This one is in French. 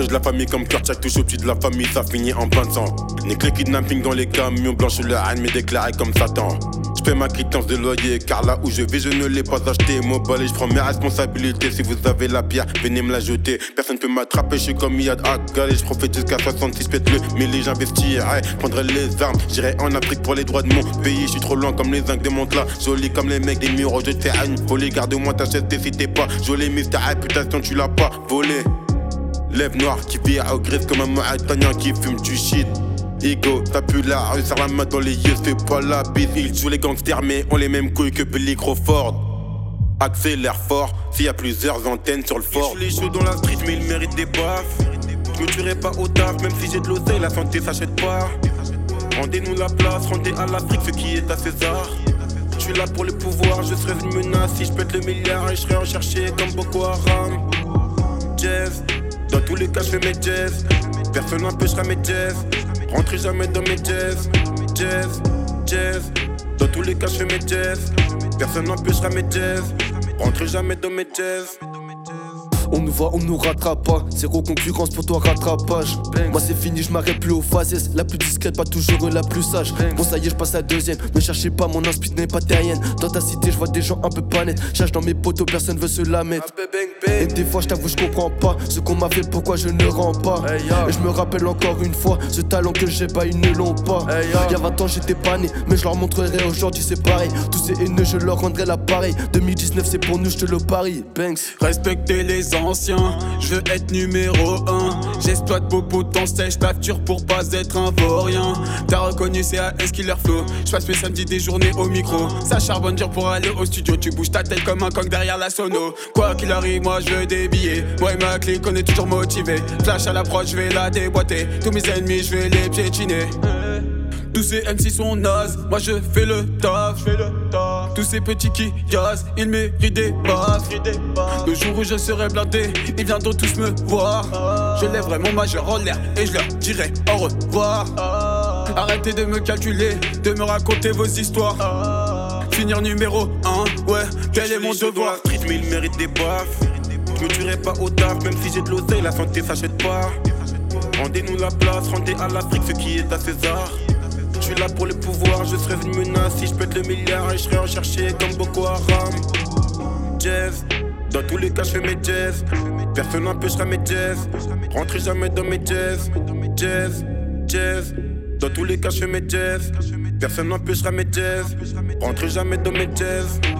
Protège la famille comme Kurtchak, touche au pied de la famille, ça finit en plein de sang. Nique les kidnapping dans les camions, blanche le haine mais déclaré comme Satan. J'fais ma quittance de loyer, car là où je vais je ne l'ai pas acheté. Mon balai, j'prends mes responsabilités, si vous avez la pierre, venez me la jeter. Personne peut m'attraper, j'suis comme Yad Akgal. J'profite jusqu'à 66, pète le mais j'investirais, prendrai les armes. J'irai en Afrique pour les droits de mon pays, j'suis trop loin comme les zincs des montes là. Joli comme les mecs des murs, je te fais une folie. Garde-moi ta chaise, si t'es pas joli, mais ta réputation tu l'as pas volée. Lève noire qui vit au gris comme un Mahatanien qui fume du shit. Ego, t'as pu la rue, serre la main dans les yeux, fais pas la bise. Ils jouent les gangsters mais ont les mêmes couilles que Billy Crawford. Accélère fort, s'il y a plusieurs antennes sur le fort. Je les chaud dans la street mais ils méritent des baffes. Je me tuerai pas au taf, même si j'ai de l'oseille, la santé s'achète pas. Rendez-nous la place, rendez à l'Afrique ce qui est à César. Je suis là pour le pouvoir, je serai une menace si je pète le milliard et je serai recherché comme Boko Haram. Jazz, dans tous les cas je fais mes jazz. Personne n'empêchera mes jazz. Rentrez jamais dans mes jazz. Jazz, jazz. Dans tous les cas je fais mes jazz. Personne n'empêchera mes jazz. Rentrez jamais dans mes jazz. On nous voit, on nous rattrape pas. Zéro concurrence pour toi, rattrapage. Moi c'est fini, je m'arrête plus aux phases. La plus discrète, pas toujours la plus sage. Bon ça y est, je passe à deuxième. Ne cherchez pas, mon inspi n'est pas terrienne. Dans ta cité, je vois des gens un peu pas nets. Cherche dans mes poteaux, personne veut se la mettre. Et des fois, je t'avoue, je comprends pas ce qu'on m'a fait, pourquoi je ne rends pas. Et je me rappelle encore une fois, ce talent que j'ai pas, ils ne l'ont pas. Y'a 20 ans, j'étais pas né, mais je leur montrerai aujourd'hui, c'est pareil. Tous ces haineux, je leur rendrai l'appareil. 2019, c'est pour nous, je te le parie. Banks. Respectez les anciens, je veux être numéro 1. J'exploite beaucoup ton stage, t'affure pour pas être un vaurien. T'as reconnu CAS Killer Flow. J'passe mes samedis des journées au micro. Ça charbonne dur pour aller au studio. Tu bouges ta tête comme un coq derrière la sono. Quoi qu'il arrive, moi je veux des billets. Moi et ma clique, on est toujours motivés. Flash à l'approche, je vais la déboîter. Tous mes ennemis, je vais les piétiner. Tous ces MC sont nazes, moi je fais le taf. Tous ces petits qui jazzent, ils méritent des baffes. Le jour où je serai blindé, ils viendront tous me voir. Je lèverai mon majeur en l'air et je leur dirai au revoir. Arrêtez de me calculer, de me raconter vos histoires. Finir numéro 1, ouais, quel est mon devoir? Street mais ils méritent des baffes. Je me tuerai pas au taf, même si j'ai de l'oseille, la santé s'achète pas. Rendez-nous la place, rendez à l'Afrique ce qui est à César. Je suis là pour le pouvoir, je serai une menace si je pète le milliard et je serai recherché comme Boko Haram. Jazz, dans tous les cas je fais mes jazz. Personne n'empêchera mes jazz. Rentrez jamais dans mes jazz. Jazz, jazz. Dans tous les cas je fais mes jazz. Personne n'empêchera mes jazz. Rentrez jamais dans mes jazz.